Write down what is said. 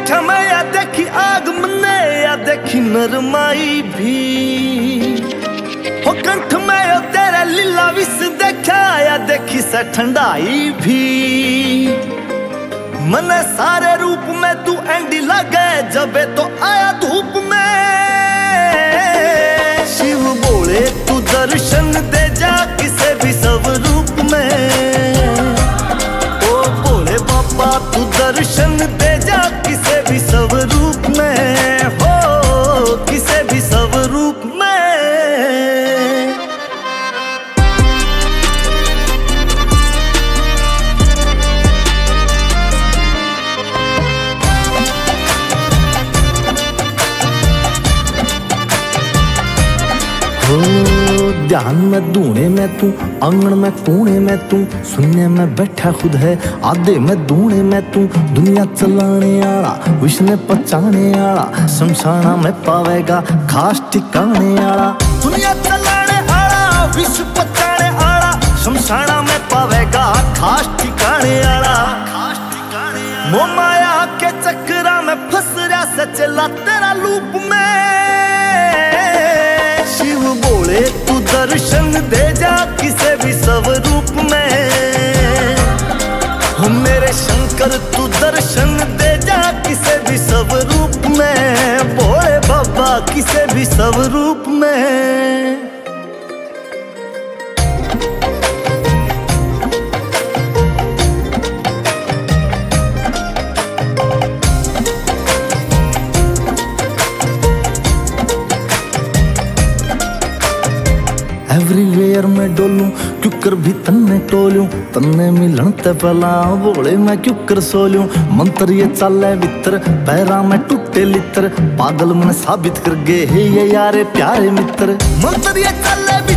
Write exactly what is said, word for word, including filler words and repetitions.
बैठा मैं या देखी आग मने या देखी नरमाई भी हो कंठ में यो तेरे लीला विस देखा या देखी से ठंडाई भी मने सारे रूप में तू एंडी लगे जबे तो आया धूप में शिव बोले तू दर्शन दे जा किसे भी सब रूप में ओ बोले बाबा तू दर्शन दे जा किसे भी सब रूप में हो किसे भी सब रूप में। ध्यान में दूने में तू आंगन में कोने में तू सुनने में बैठा खुद है आधे में दूने में तू दुनिया चलाने आला विष्णु पचाने आला शमशाना में पावेगा खास ठिकाने आला दुनिया चलाने आला विश्व पचाने आला शमशाना में पावेगा खास ठिकाने आला मोह माया के चक्रा में फंस रहा से चला तेरा लूप में शिव बोले तू दर्शन दे जा किसे भी सब रूप में हो मेरे शंकर तू दर्शन दे जा किसे भी सब रूप में बोले बाबा किसे भी सब रूप में। एवरीवेयर में डोलूं क्यों कर भी तन्ने टोलूं तन्ने मिलन ते पहला बोले मैं क्यों कर सोलूं मंत्र ये चाले मित्र पैरा में टूटे लित्र पागल मन साबित कर गए हे ये यारे प्यारे मित्र मंत्र ये चाले